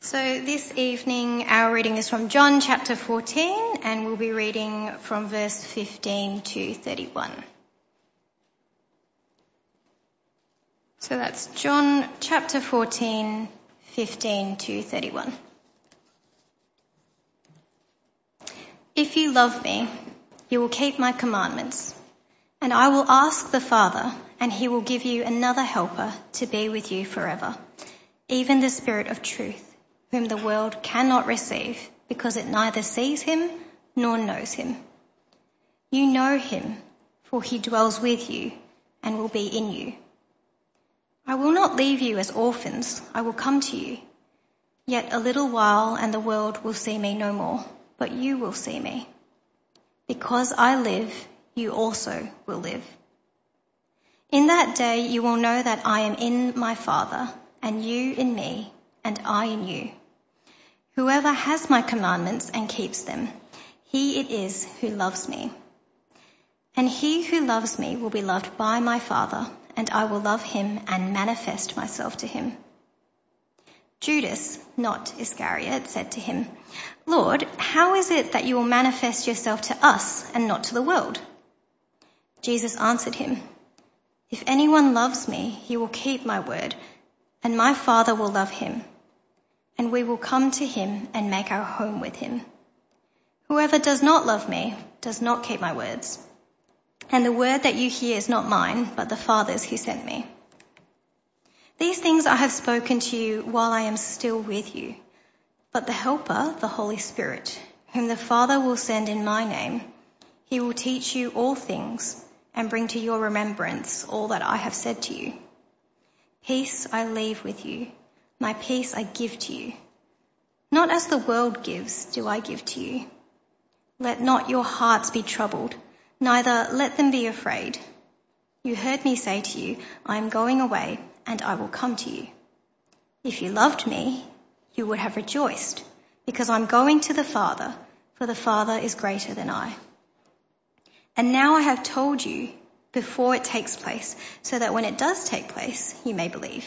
So this evening our reading is from John chapter 14 and we'll be reading from verse 15 to 31. So that's John chapter 14, 15 to 31. If you love me, you will keep my commandments, and I will ask the Father, and he will give you another helper to be with you forever, even the Spirit of truth, whom the world cannot receive because it neither sees him nor knows him. You know him, for he dwells with you and will be in you. I will not leave you as orphans, I will come to you. Yet a little while and the world will see me no more, but you will see me. Because I live, you also will live. In that day you will know that I am in my Father, and you in me, and I in you. Whoever has my commandments and keeps them, he it is who loves me. And he who loves me will be loved by my Father, and I will love him and manifest myself to him. Judas, not Iscariot, said to him, Lord, how is it that you will manifest yourself to us and not to the world? Jesus answered him, If anyone loves me, he will keep my word, and my Father will love him. And we will come to him and make our home with him. Whoever does not love me does not keep my words. And the word that you hear is not mine, but the Father's who sent me. These things I have spoken to you while I am still with you. But the Helper, the Holy Spirit, whom the Father will send in my name, he will teach you all things and bring to your remembrance all that I have said to you. Peace I leave with you. My peace I give to you. Not as the world gives, do I give to you. Let not your hearts be troubled, neither let them be afraid. You heard me say to you, I am going away, and I will come to you. If you loved me, you would have rejoiced, because I'm going to the Father, for the Father is greater than I. And now I have told you before it takes place, so that when it does take place, you may believe.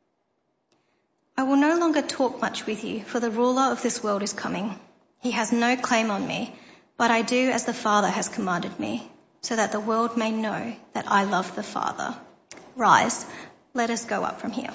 I will no longer talk much with you, for the ruler of this world is coming. He has no claim on me, but I do as the Father has commanded me, so that the world may know that I love the Father. Rise, let us go up from here.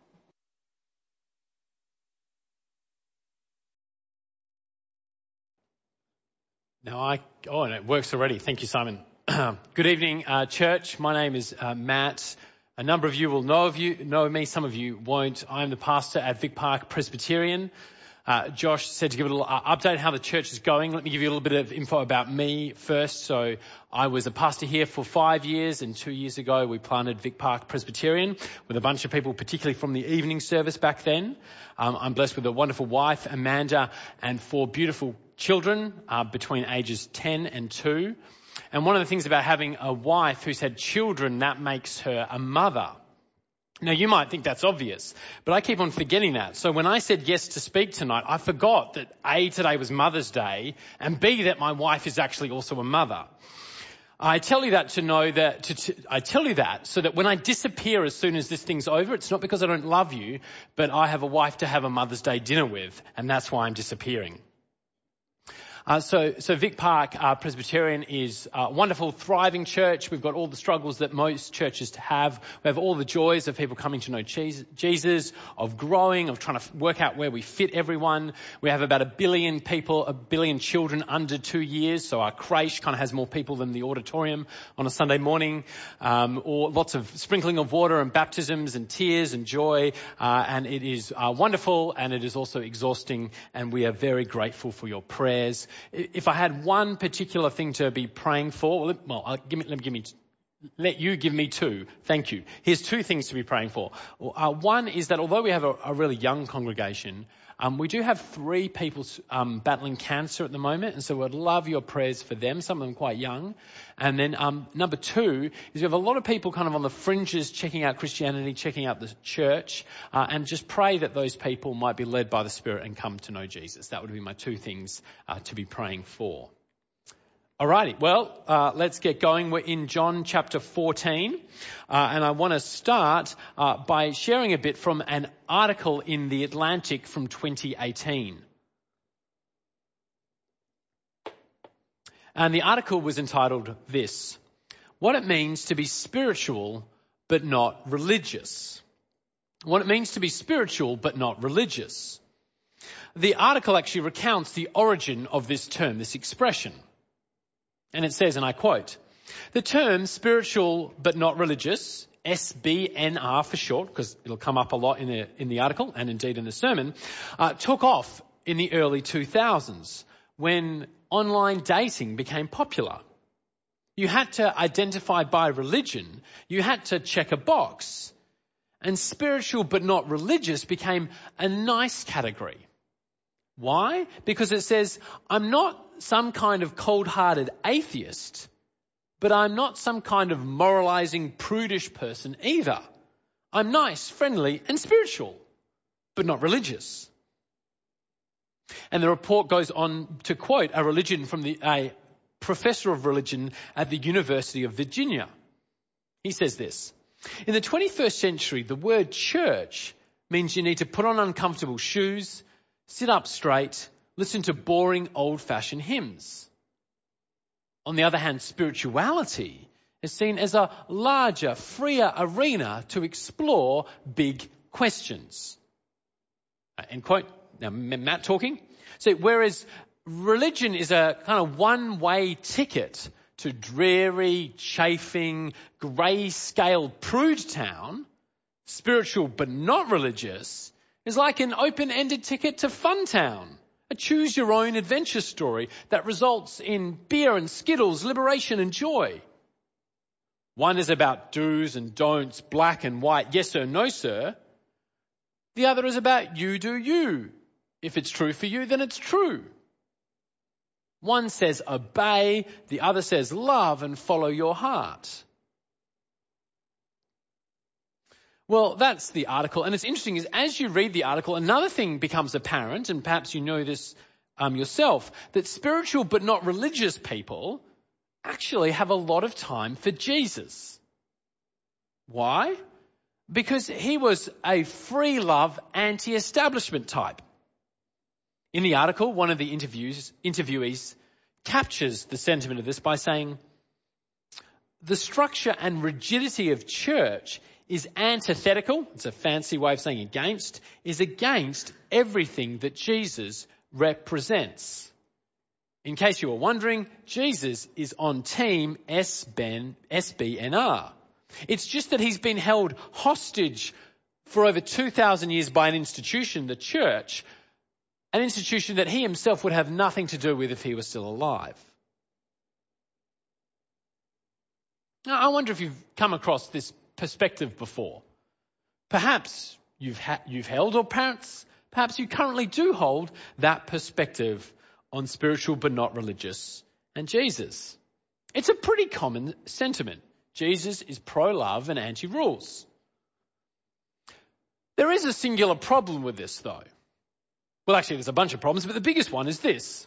And it works already. Thank you, Simon. Good evening, church. My name is Matt. A number of you will know me. Some of you won't. I'm the pastor at Vic Park Presbyterian. Josh said to give a little update on how the church is going. Let me give you a little bit of info about me first. So I was a pastor here for 5 years, and 2 years ago we planted Vic Park Presbyterian with a bunch of people, particularly from the evening service back then. I'm blessed with a wonderful wife, Amanda, and 4 beautiful children between ages 10 and 2. And one of the things about having a wife who's had children, that makes her a mother. Now, you might think that's obvious, but I keep on forgetting that. So when I said yes to speak tonight, I forgot that A, today was Mother's Day, and B, that my wife is actually also a mother. I tell you that I tell you that so that when I disappear as soon as this thing's over, it's not because I don't love you, but I have a wife to have a Mother's Day dinner with, and that's why I'm disappearing. So Vic Park Presbyterian is a wonderful, thriving church. We've got all the struggles that most churches have. We have all the joys of people coming to know Jesus, of growing, of trying to work out where we fit everyone. We have about 1 billion people, 1 billion children under 2 years. So our creche kind of has more people than the auditorium on a Sunday morning. Or lots of sprinkling of water and baptisms and tears and joy. And it is wonderful, and it is also exhausting. And we are very grateful for your prayers. If I had one particular thing to be praying for, let you give me 2. Thank you. Here's 2 things to be praying for. One is that although we have a really young congregation, we do have 3 people battling cancer at the moment, and so we'd love your prayers for them, some of them quite young. And then number 2 is we have a lot of people kind of on the fringes checking out Christianity, checking out the church, and just pray that those people might be led by the Spirit and come to know Jesus. That would be my 2 things to be praying for. Alrighty, well, let's get going. We're in John chapter 14, and I want to start by sharing a bit from an article in The Atlantic from 2018. And the article was entitled this: What it means to be spiritual but not religious. What it means to be spiritual but not religious. The article actually recounts the origin of this term, this expression. And it says, and I quote, "The term spiritual but not religious," SBNR for short, because it'll come up a lot in the article and indeed in the sermon, took off in the early 2000s when online dating became popular. You had to identify by religion. You had to check a box. And spiritual but not religious became a nice category. Why? Because it says, I'm not some kind of cold-hearted atheist, but I'm not some kind of moralizing, prudish person either. I'm nice, friendly, and spiritual, but not religious. And the report goes on to quote a professor of religion at the University of Virginia. He says this: "In the 21st century, the word church means you need to put on uncomfortable shoes, sit up straight, listen to boring old-fashioned hymns. On the other hand, spirituality is seen as a larger, freer arena to explore big questions." End quote. Now, Matt talking. So, whereas religion is a kind of one-way ticket to dreary, chafing, grey-scaled prude town, spiritual but not religious is like an open-ended ticket to Fun Town, a choose-your-own adventure story that results in beer and skittles, liberation and joy. One is about do's and don'ts, black and white, yes sir, no sir. The other is about you do you. If it's true for you, then it's true. One says obey, the other says love and follow your heart. Well, that's the article. And it's interesting is as you read the article, another thing becomes apparent, and perhaps you know this yourself, that spiritual but not religious people actually have a lot of time for Jesus. Why? Because he was a free love, anti-establishment type. In the article, one of the interviewees captures the sentiment of this by saying, "The structure and rigidity of church is antithetical," it's a fancy way of saying against, "is against everything that Jesus represents." In case you were wondering, Jesus is on team SBNR. It's just that he's been held hostage for over 2,000 years by an institution, the church, an institution that he himself would have nothing to do with if he was still alive. Now, I wonder if you've come across this perspective before. Perhaps you've held, or perhaps you currently do hold that perspective on spiritual but not religious and Jesus. It's a pretty common sentiment. Jesus is pro-love and anti-rules. There is a singular problem with this, though. Well, actually, there's a bunch of problems, but the biggest one is this.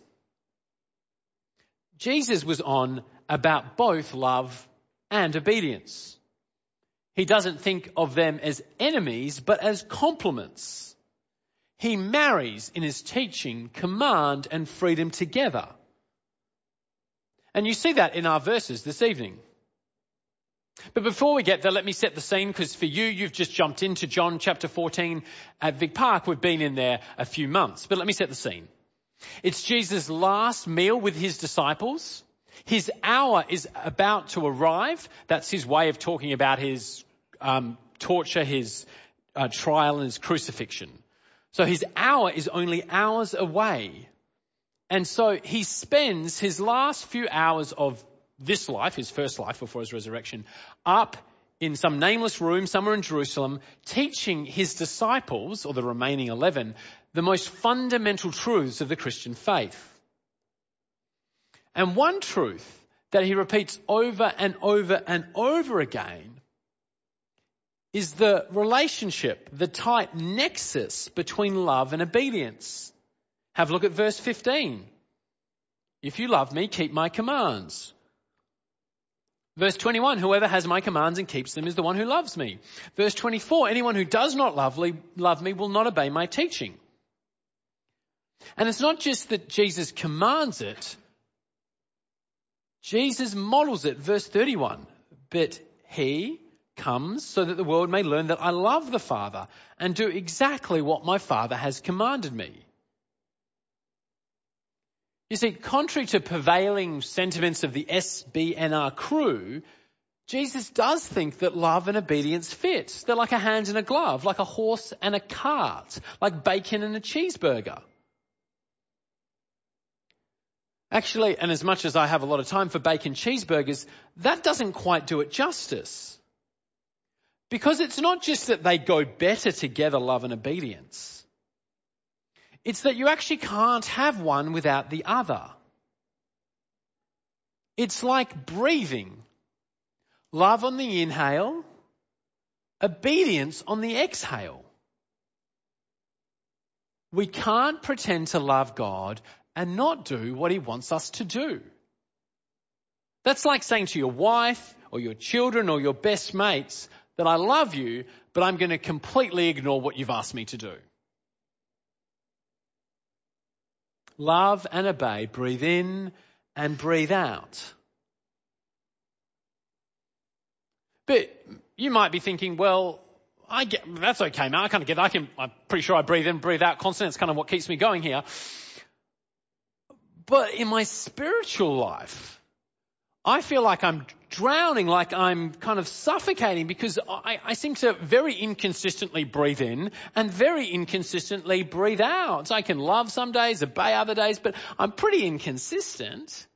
Jesus was on about both love and obedience. He doesn't think of them as enemies, but as complements. He marries in his teaching command and freedom together. And you see that in our verses this evening. But before we get there, let me set the scene, because for you've just jumped into John chapter 14 at Vic Park. We've been in there a few months, but let me set the scene. It's Jesus' last meal with his disciples. His hour is about to arrive. That's his way of talking about his torture, his trial and his crucifixion. So his hour is only hours away. And so he spends his last few hours of this life, his first life before his resurrection, up in some nameless room somewhere in Jerusalem, teaching his disciples, or the remaining 11, the most fundamental truths of the Christian faith. And one truth that he repeats over and over and over again is the relationship, the tight nexus between love and obedience. Have a look at verse 15. If you love me, keep my commands. Verse 21, whoever has my commands and keeps them is the one who loves me. Verse 24, anyone who does not love me will not obey my teaching. And it's not just that Jesus commands it. Jesus models it. Verse 31, but he comes so that the world may learn that I love the Father and do exactly what my Father has commanded me. You see, contrary to prevailing sentiments of the SBNR crew, Jesus does think that love and obedience fit. They're like a hand and a glove, like a horse and a cart, like bacon and a cheeseburger. Actually, and as much as I have a lot of time for bacon cheeseburgers, that doesn't quite do it justice. Because it's not just that they go better together, love and obedience. It's that you actually can't have one without the other. It's like breathing. Love on the inhale, obedience on the exhale. We can't pretend to love God and not do what he wants us to do. That's like saying to your wife or your children or your best mates that I love you, but I'm going to completely ignore what you've asked me to do. Love and obey, breathe in and breathe out. But you might be thinking, well, that's okay, man. I'm pretty sure I breathe in, breathe out constantly. It's kind of what keeps me going here. But in my spiritual life, I feel like I'm drowning, like I'm kind of suffocating because I seem to very inconsistently breathe in and very inconsistently breathe out. So I can love some days, obey other days, but I'm pretty inconsistent.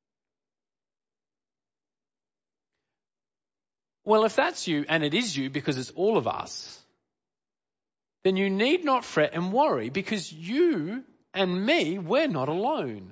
Well, if that's you, and it is you because it's all of us, then you need not fret and worry because you and me, we're not alone.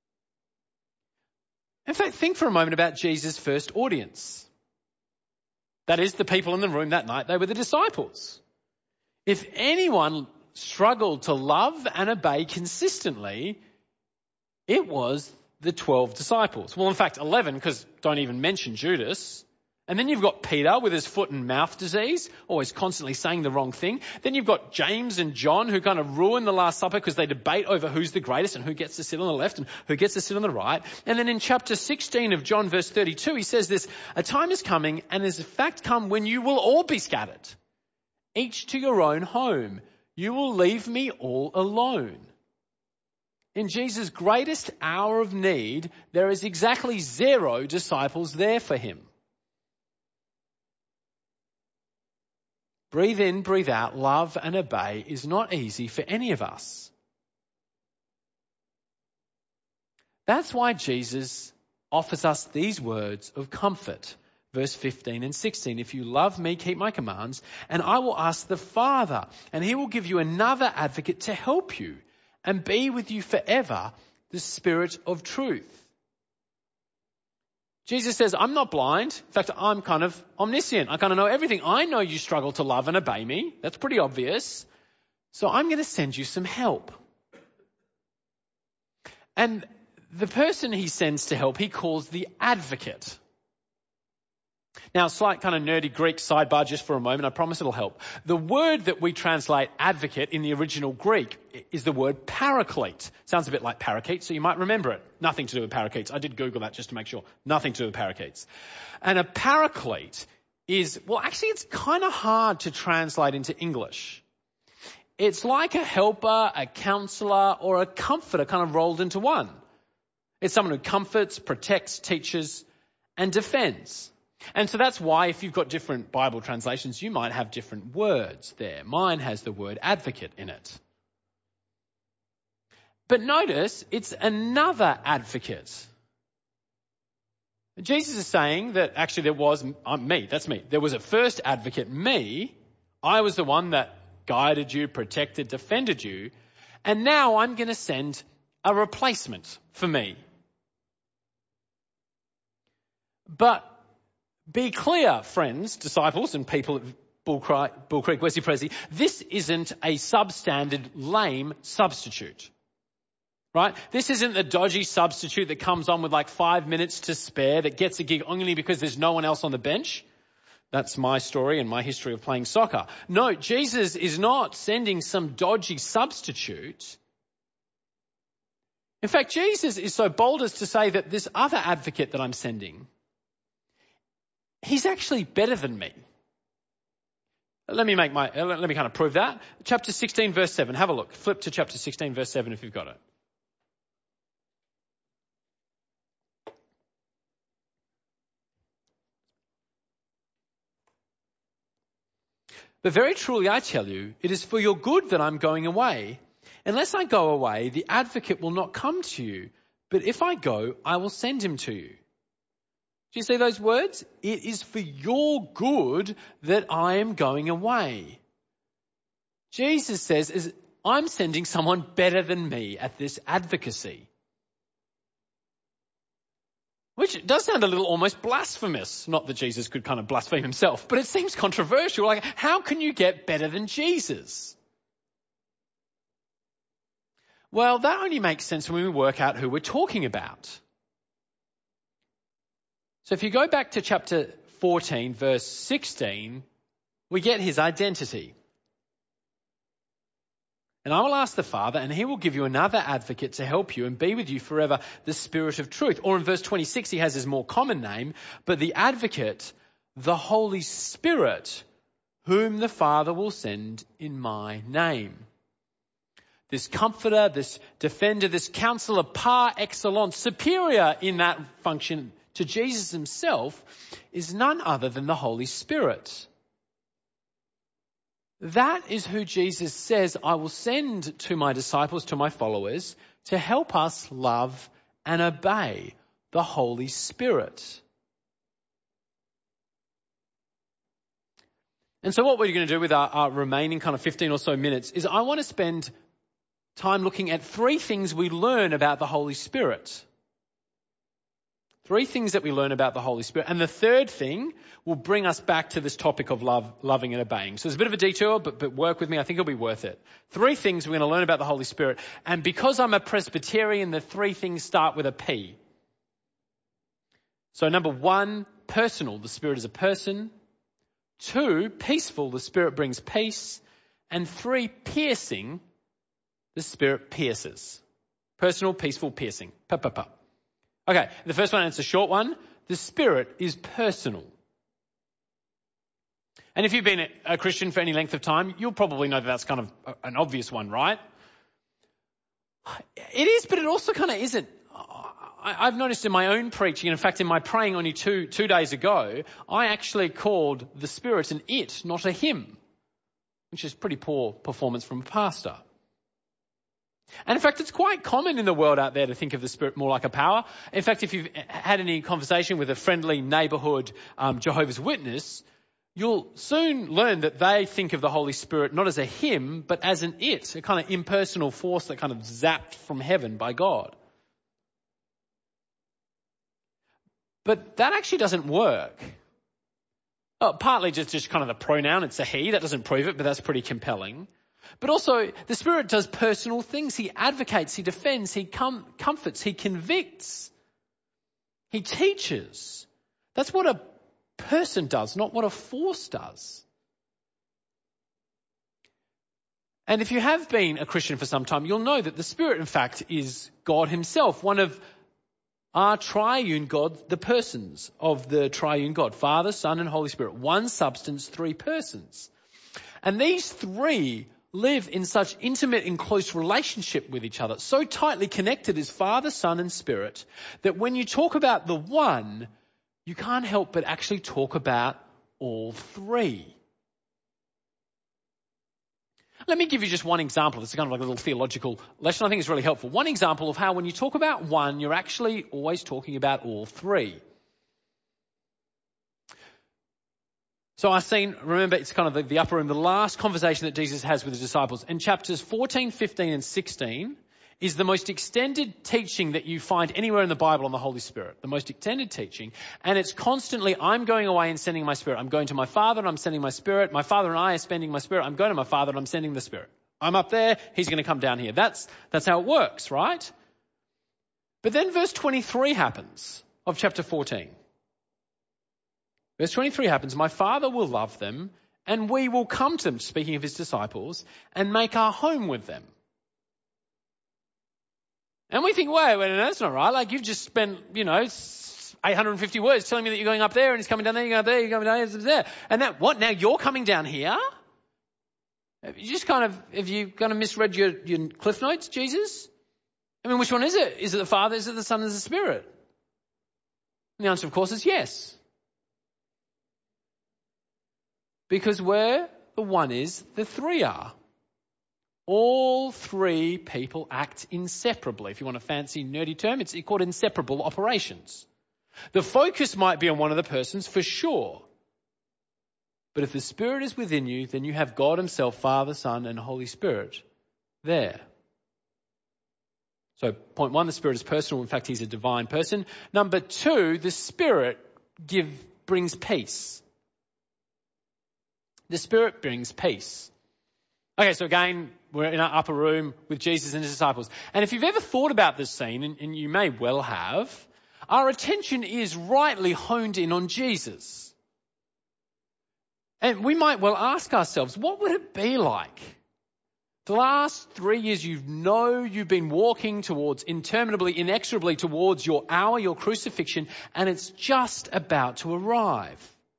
In fact, think for a moment about Jesus' first audience. That is, the people in the room that night, they were the disciples. If anyone struggled to love and obey consistently, it was the 12 disciples. Well, in fact, 11, because don't even mention Judas. And then you've got Peter with his foot and mouth disease, always constantly saying the wrong thing. Then you've got James and John who kind of ruin the Last Supper because they debate over who's the greatest and who gets to sit on the left and who gets to sit on the right. And then in chapter 16 of John verse 32, he says this, a time is coming and is in fact come when you will all be scattered, each to your own home. You will leave me all alone. In Jesus' greatest hour of need, there is exactly 0 disciples there for him. Breathe in, breathe out, love and obey is not easy for any of us. That's why Jesus offers us these words of comfort. Verse 15 and 16, if you love me, keep my commands, and I will ask the Father, and he will give you another advocate to help you and be with you forever, the Spirit of truth. Jesus says, I'm not blind. In fact, I'm kind of omniscient. I kind of know everything. I know you struggle to love and obey me. That's pretty obvious. So I'm going to send you some help. And the person he sends to help, he calls the advocate. Now, slight kind of nerdy Greek sidebar just for a moment. I promise it'll help. The word that we translate advocate in the original Greek is the word paraclete. Sounds a bit like parakeet, so you might remember it. Nothing to do with parakeets. I did Google that just to make sure. Nothing to do with parakeets. And a paraclete is, well, actually it's kind of hard to translate into English. It's like a helper, a counselor, or a comforter kind of rolled into one. It's someone who comforts, protects, teaches, and defends. And so that's why if you've got different Bible translations, you might have different words there. Mine has the word advocate in it. But notice, it's another advocate. Jesus is saying that actually there was me, that's me. There was a first advocate, me. I was the one that guided you, protected, defended you. And now I'm going to send a replacement for me. But be clear, friends, disciples and people at Bull Creek, Wesley Prezi, this isn't a substandard lame substitute. right? This isn't the dodgy substitute that comes on with like 5 minutes to spare that gets a gig only because there's no one else on the bench. That's my story and my history of playing soccer. No, Jesus is not sending some dodgy substitute. In fact, Jesus is so bold as to say that this other advocate that I'm sending, he's actually better than me. Let me kind of prove that. Chapter 16, verse 7. Have a look. Flip to chapter 16, verse 7 if you've got it. But very truly I tell you, it is for your good that I'm going away. Unless I go away, the advocate will not come to you. But if I go, I will send him to you. Do you see those words? It is for your good that I am going away. Jesus says, I'm sending someone better than me at this advocacy. Which does sound a little almost blasphemous. Not that Jesus could kind of blaspheme himself, but it seems controversial. Like, how can you get better than Jesus? Well, that only makes sense when we work out who we're talking about. So if you go back to chapter 14, verse 16, we get his identity. And I will ask the Father, and he will give you another advocate to help you and be with you forever, the Spirit of truth. Or in verse 26, he has his more common name, but the advocate, the Holy Spirit, whom the Father will send in my name. This comforter, this defender, this counselor par excellence, superior in that function to Jesus himself, is none other than the Holy Spirit. That is who Jesus says, I will send to my disciples, to my followers, to help us love and obey the Holy Spirit. And so what we're going to do with our remaining kind of 15 or so minutes is I want to spend time looking at 3 things we learn about the Holy Spirit. 3 things that we learn about the Holy Spirit. And the third thing will bring us back to this topic of loving and obeying. So there's a bit of a detour, but work with me. I think it'll be worth it. 3 things we're going to learn about the Holy Spirit. And because I'm a Presbyterian, the 3 things start with a P. So number 1, personal. The Spirit is a person. 2, peaceful. The Spirit brings peace. And 3, piercing. The Spirit pierces. Personal, peaceful, piercing. Pa. Okay, the first one, it's a short one. The Spirit is personal. And if you've been a Christian for any length of time, you'll probably know that that's kind of an obvious one, right? It is, but it also kind of isn't. I've noticed in my own preaching, and in fact in my praying only two days ago, I actually called the Spirit an it, not a him, which is pretty poor performance from a pastor. And in fact, it's quite common in the world out there to think of the Spirit more like a power. In fact, if you've had any conversation with a friendly neighbourhood Jehovah's Witness, you'll soon learn that they think of the Holy Spirit not as a him, but as an it, a kind of impersonal force that kind of zapped from heaven by God. But that actually doesn't work. Partly just kind of the pronoun, it's a he, that doesn't prove it, but that's pretty compelling. But also, the Spirit does personal things. He advocates, he defends, he comforts, he convicts, he teaches. That's what a person does, not what a force does. And if you have been a Christian for some time, you'll know that the Spirit, in fact, is God himself, one of our triune God, the persons of the triune God, Father, Son, and Holy Spirit. One substance, 3 persons. And these 3 live in such intimate and close relationship with each other, so tightly connected as Father, Son, and Spirit, that when you talk about the one, you can't help but actually talk about all 3. Let me give you just one example. It's kind of like a little theological lesson. I think it's really helpful. One example of how when you talk about one, you're actually always talking about all 3. So I've seen, remember, it's kind of the upper room, the last conversation that Jesus has with his disciples. And chapters 14, 15, and 16 is the most extended teaching that you find anywhere in the Bible on the Holy Spirit. The most extended teaching. And it's constantly, I'm going away and sending my Spirit. I'm going to my Father and I'm sending my Spirit. My Father and I are spending my Spirit. I'm going to my Father and I'm sending the Spirit. I'm up there, he's going to come down here. That's how it works, right? But then verse 23 happens of chapter 14. Verse 23 happens, my Father will love them and we will come to them, speaking of his disciples, and make our home with them. And we think, wait, that's not right. Like you've just spent, 850 words telling me that you're going up there and he's coming down there, you're going up there, you're coming down there. And that, what, now you're coming down here? Have you misread your Cliff Notes, Jesus? I mean, which one is it? Is it the Father? Is it the Son? Is it the Spirit? And the answer, of course, is yes. Because where the one is, the three are. All three people act inseparably. If you want a fancy, nerdy term, it's called inseparable operations. The focus might be on one of the persons for sure. But if the Spirit is within you, then you have God himself, Father, Son, and Holy Spirit there. So point one, the Spirit is personal. In fact, he's a divine person. Number two, the Spirit brings peace. The Spirit brings peace. Okay, so again, we're in our upper room with Jesus and his disciples. And if you've ever thought about this scene, and you may well have, our attention is rightly honed in on Jesus. And we might well ask ourselves, what would it be like? The last 3 years you've been walking interminably, inexorably towards your hour, your crucifixion, and it's just about to arrive.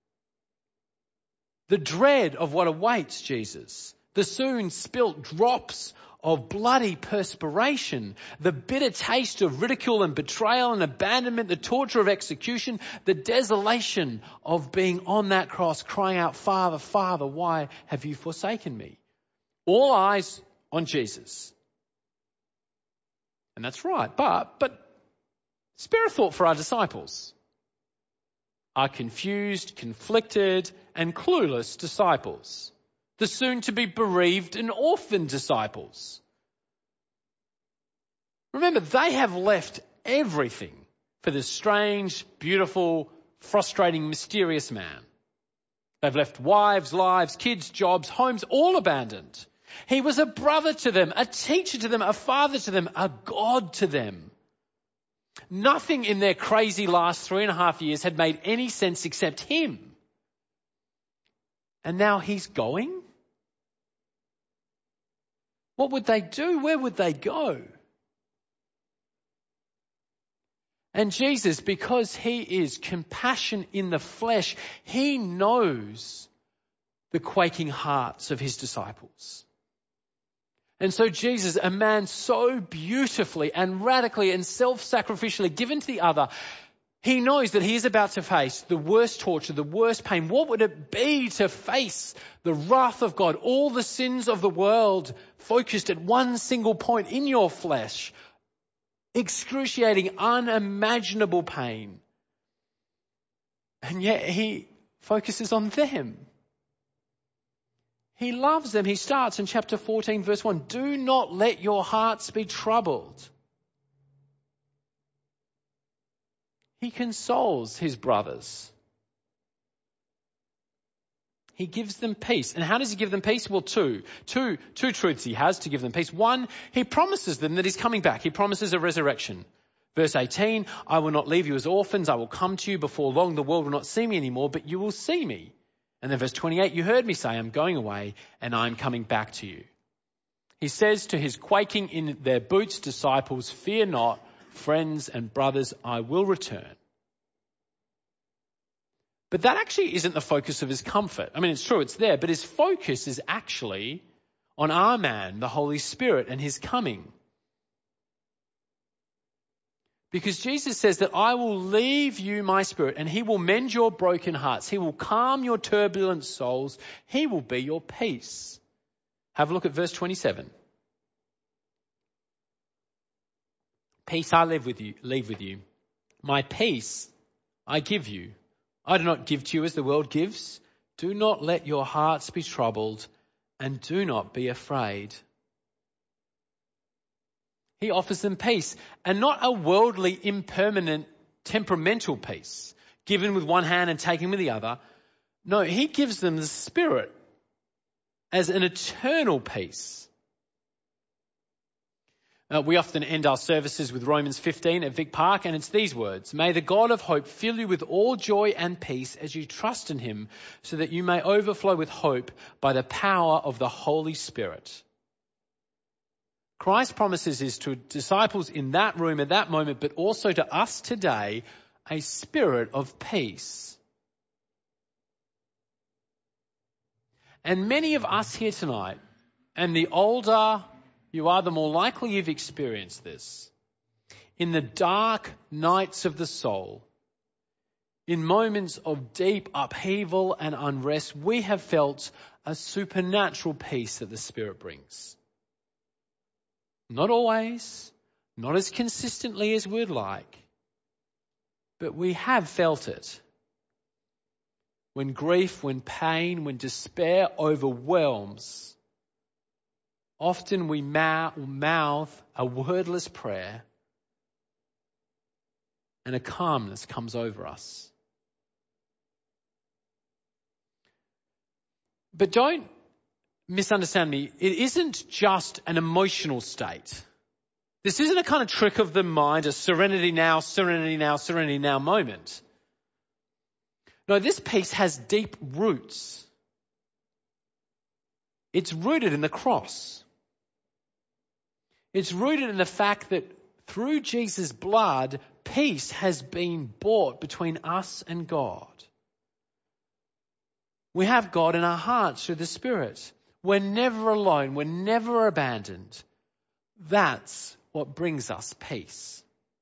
The dread of what awaits Jesus, the soon spilt drops of bloody perspiration, the bitter taste of ridicule and betrayal and abandonment, the torture of execution, the desolation of being on that cross crying out, Father, Father, why have you forsaken me? All eyes on Jesus. And that's right. But spare a thought for our disciples. Our confused, conflicted, and clueless disciples. The soon-to-be bereaved and orphaned disciples. Remember, they have left everything for this strange, beautiful, frustrating, mysterious man. They've left wives, lives, kids, jobs, homes, all abandoned. He was a brother to them, a teacher to them, a father to them, a God to them. Nothing in their crazy last 3.5 years had made any sense except him. And now he's going? What would they do? Where would they go? And Jesus, because he is compassion in the flesh, he knows the quaking hearts of his disciples. And so Jesus, a man so beautifully and radically and self-sacrificially given to the other, he knows that he is about to face the worst torture, the worst pain. What would it be to face the wrath of God, all the sins of the world focused at one single point in your flesh? Excruciating, unimaginable pain. And yet he focuses on them. He loves them. He starts in chapter 14, verse 1. Do not let your hearts be troubled. He consoles his brothers. He gives them peace. And how does he give them peace? Well, two truths he has to give them peace. One, he promises them that he's coming back. He promises a resurrection. Verse 18, I will not leave you as orphans. I will come to you before long. The world will not see me anymore, but you will see me. And then verse 28, you heard me say, I'm going away and I'm coming back to you. He says to his quaking in their boots disciples, fear not, friends and brothers, I will return. But that actually isn't the focus of his comfort. I mean, it's true, it's there, but his focus is actually on our man, the Holy Spirit, and his coming. Because Jesus says that I will leave you my Spirit and he will mend your broken hearts. He will calm your turbulent souls. He will be your peace. Have a look at verse 27. Peace I leave with you. My peace I give you. I do not give to you as the world gives. Do not let your hearts be troubled and do not be afraid. He offers them peace, and not a worldly, impermanent, temperamental peace, given with one hand and taken with the other. No, he gives them the Spirit as an eternal peace. We often end our services with Romans 15 at Vic Park, and it's these words: "May the God of hope fill you with all joy and peace as you trust in him, so that you may overflow with hope by the power of the Holy Spirit." Christ's promises is to disciples in that room at that moment, but also to us today, a spirit of peace. And many of us here tonight, and the older you are, the more likely you've experienced this. In the dark nights of the soul, in moments of deep upheaval and unrest, we have felt a supernatural peace that the Spirit brings. Not always, not as consistently as we'd like, but we have felt it. When grief, when pain, when despair overwhelms, often we mouth a wordless prayer and a calmness comes over us. But don't misunderstand me. It isn't just an emotional state. This isn't a kind of trick of the mind, a serenity now, serenity now, serenity now moment. No, this peace has deep roots. It's rooted in the cross. It's rooted in the fact that through Jesus' blood, peace has been brought between us and God. We have God in our hearts through the Spirit. We're never alone. We're never abandoned. That's what brings us peace.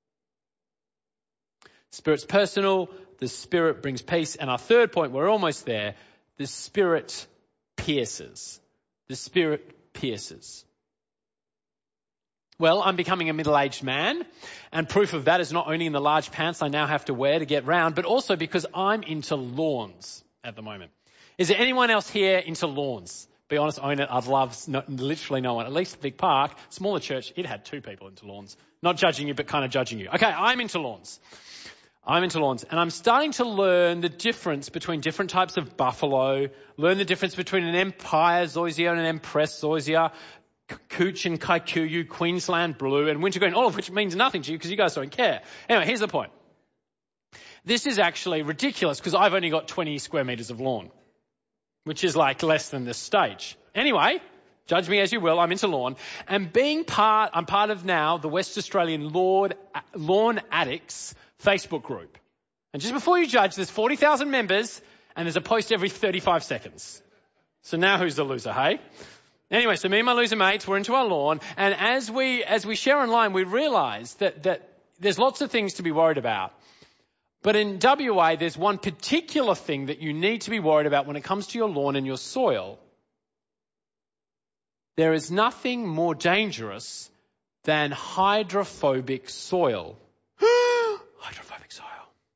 Spirit's personal. The Spirit brings peace. And our third point, we're almost there. The Spirit pierces. The Spirit pierces. Well, I'm becoming a middle-aged man, and proof of that is not only in the large pants I now have to wear to get round, but also because I'm into lawns at the moment. Is there anyone else here into lawns? Be honest, own it. I'd love literally no one. At least Vic Park, smaller church, it had 2 people into lawns. Not judging you, but kind of judging you. Okay, I'm into lawns. And I'm starting to learn the difference between different types of buffalo, learn the difference between an Empire Zoysia and an Empress Zoysia, Cooch and Kikuyu, Queensland Blue, and Wintergreen, all of which means nothing to you because you guys don't care. Anyway, here's the point. This is actually ridiculous because I've only got 20 square metres of lawn, which is like less than this stage. Anyway, judge me as you will, I'm into lawn. And I'm part of now the West Australian Lawn Addicts Facebook group. And just before you judge, there's 40,000 members and there's a post every 35 seconds. So now who's the loser, hey? Anyway, so me and my loser mates, we're into our lawn, and as we share online, we realise that there's lots of things to be worried about. But in WA, there's one particular thing that you need to be worried about when it comes to your lawn and your soil. There is nothing more dangerous than hydrophobic soil. Hydrophobic soil.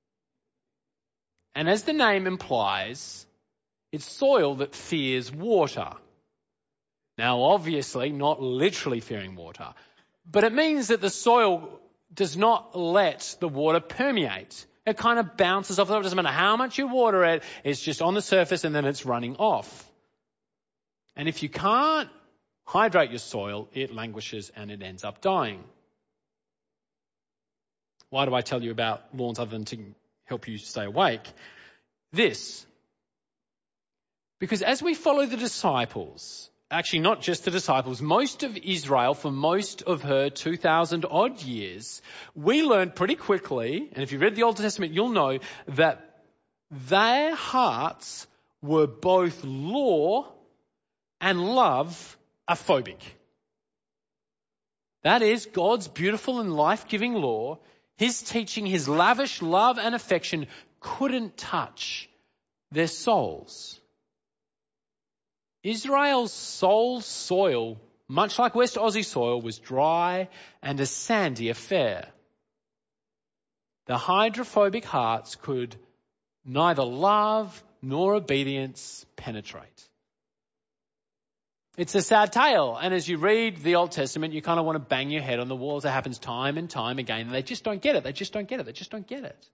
And as the name implies, it's soil that fears water. Now, obviously, not literally fearing water, but it means that the soil does not let the water permeate. It kind of bounces off. It doesn't matter how much you water it, it's just on the surface and then it's running off. And if you can't hydrate your soil, it languishes and it ends up dying. Why do I tell you about lawns other than to help you stay awake? Because as we follow the disciples, actually not just the disciples, most of Israel for most of her 2,000 odd years, we learned pretty quickly, and if you read the Old Testament, you'll know that their hearts were both law and love phobic. That is, God's beautiful and life-giving law, his teaching, his lavish love and affection couldn't touch their souls. Israel's soil, much like West Aussie soil, was dry and a sandy affair. The hydrophobic hearts could neither love nor obedience penetrate. It's a sad tale, and as you read the Old Testament, you kind of want to bang your head on the walls. It happens time and time again, and they just don't get it. They just don't get it.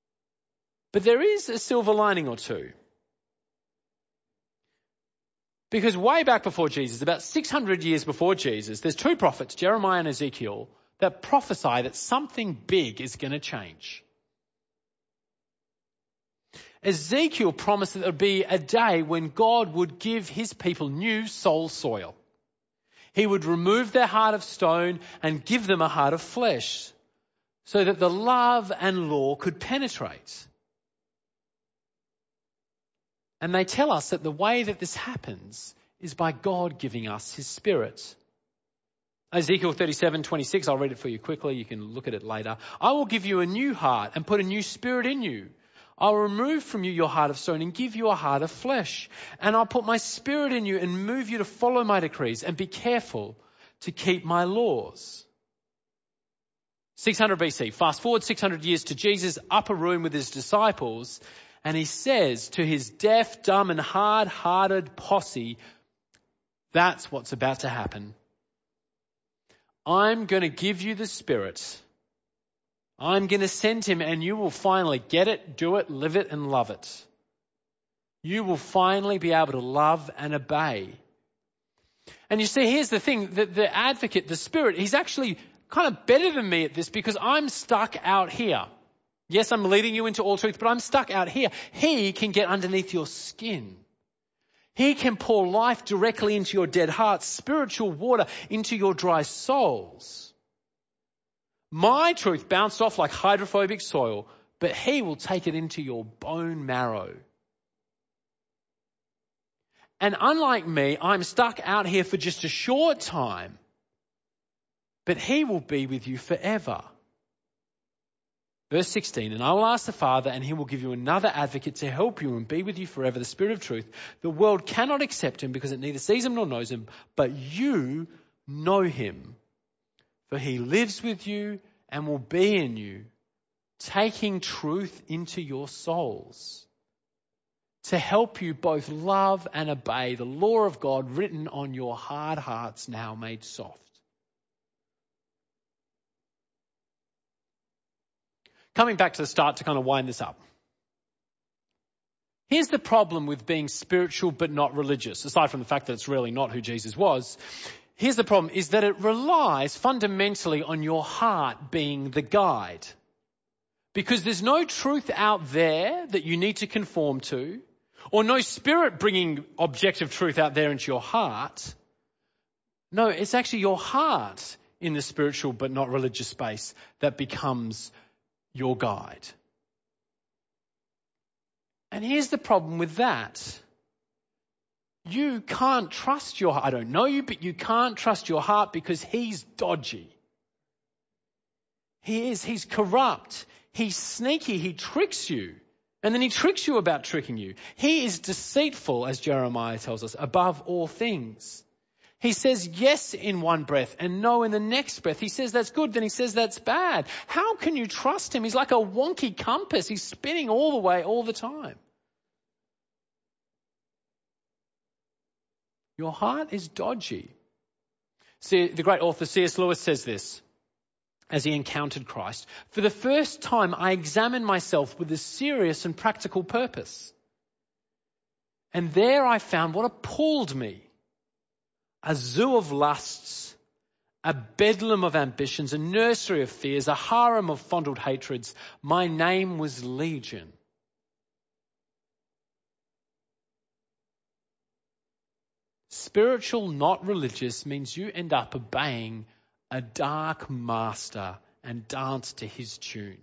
But there is a silver lining or two. Because way back before Jesus, about 600 years before Jesus, there's two prophets, Jeremiah and Ezekiel, that prophesy that something big is going to change. Ezekiel promised that there would be a day when God would give his people new soil. He would remove their heart of stone and give them a heart of flesh so that the love and law could penetrate. And they tell us that the way that this happens is by God giving us his Spirit. Ezekiel 37:26, I'll read it for you quickly. You can look at it later. I will give you a new heart and put a new spirit in you. I will remove from you your heart of stone and give you a heart of flesh. And I'll put my Spirit in you and move you to follow my decrees and be careful to keep my laws. 600 BC, fast forward 600 years to Jesus' upper room with his disciples. And he says to his deaf, dumb and hard-hearted posse, that's what's about to happen. I'm going to give you the Spirit. I'm going to send him and you will finally get it, do it, live it and love it. You will finally be able to love and obey. And you see, here's the thing, the advocate, the Spirit, he's actually kind of better than me at this because I'm stuck out here. Yes, I'm leading you into all truth, but I'm stuck out here. He can get underneath your skin. He can pour life directly into your dead heart, spiritual water into your dry souls. My truth bounced off like hydrophobic soil, but he will take it into your bone marrow. And unlike me, I'm stuck out here for just a short time, but he will be with you forever. Verse 16, and I will ask the Father and he will give you another advocate to help you and be with you forever, the Spirit of truth. The world cannot accept him because it neither sees him nor knows him, but you know him. For he lives with you and will be in you, taking truth into your souls to help you both love and obey the law of God written on your hard hearts now made soft. Coming back to the start to kind of wind this up. Here's the problem with being spiritual but not religious, aside from the fact that it's really not who Jesus was. Here's the problem, is that it relies fundamentally on your heart being the guide. Because there's no truth out there that you need to conform to, or no Spirit bringing objective truth out there into your heart. No, it's actually your heart in the spiritual but not religious space that becomes your guide. And here's the problem with that. You can't trust your heart. I don't know you, but you can't trust your heart because he's dodgy. He's corrupt. He's sneaky. He tricks you. And then he tricks you about tricking you. He is deceitful, as Jeremiah tells us, above all things. He says yes in one breath and no in the next breath. He says that's good, then he says that's bad. How can you trust him? He's like a wonky compass. He's spinning all the way, all the time. Your heart is dodgy. See, the great author C.S. Lewis says this as he encountered Christ. For the first time, I examined myself with a serious and practical purpose. And there I found what appalled me. A zoo of lusts, a bedlam of ambitions, a nursery of fears, a harem of fondled hatreds. My name was Legion. Spiritual, not religious, means you end up obeying a dark master and dance to his tune.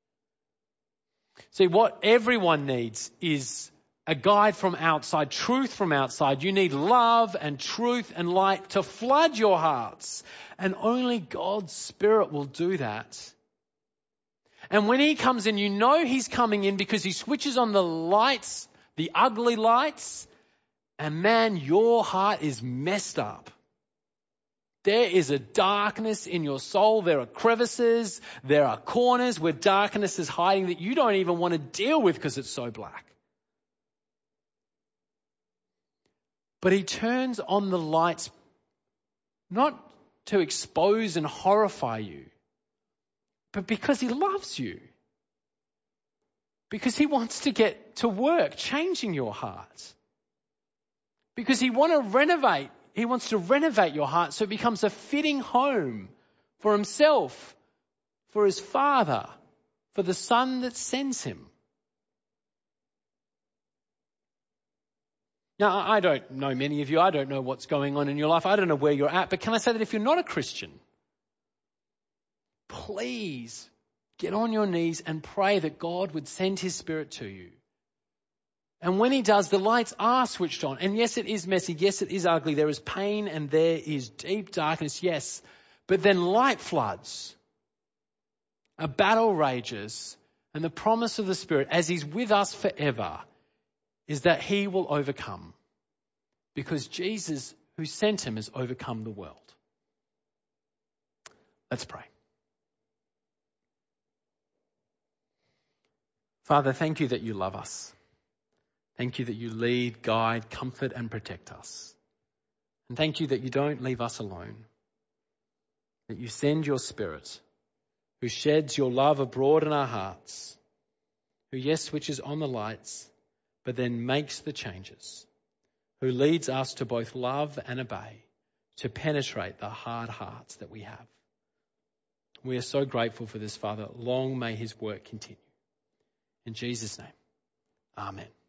See, what everyone needs is a guide from outside, truth from outside. You need love and truth and light to flood your hearts. And only God's Spirit will do that. And when he comes in, you know he's coming in because he switches on the lights, the ugly lights. And man, your heart is messed up. There is a darkness in your soul. There are crevices. There are corners where darkness is hiding that you don't even want to deal with because it's so black. But he turns on the lights not to expose and horrify you, but because he loves you. Because he wants to get to work changing your heart. Because He wants to renovate your heart so it becomes a fitting home for Himself, for His Father, for the Son that sends Him. Now, I don't know many of you. I don't know what's going on in your life. I don't know where you're at. But can I say that if you're not a Christian, please get on your knees and pray that God would send His Spirit to you. And when He does, the lights are switched on. And yes, it is messy. Yes, it is ugly. There is pain and there is deep darkness. Yes. But then light floods. A battle rages. And the promise of the Spirit, as He's with us forever, is that He will overcome. Because Jesus, who sent Him, has overcome the world. Let's pray. Father, thank You that You love us. Thank You that You lead, guide, comfort and protect us. And thank You that You don't leave us alone. That You send Your Spirit, who sheds Your love abroad in our hearts, who, yes, switches on the lights, but then makes the changes, who leads us to both love and obey, to penetrate the hard hearts that we have. We are so grateful for this, Father. Long may His work continue. In Jesus' name, amen.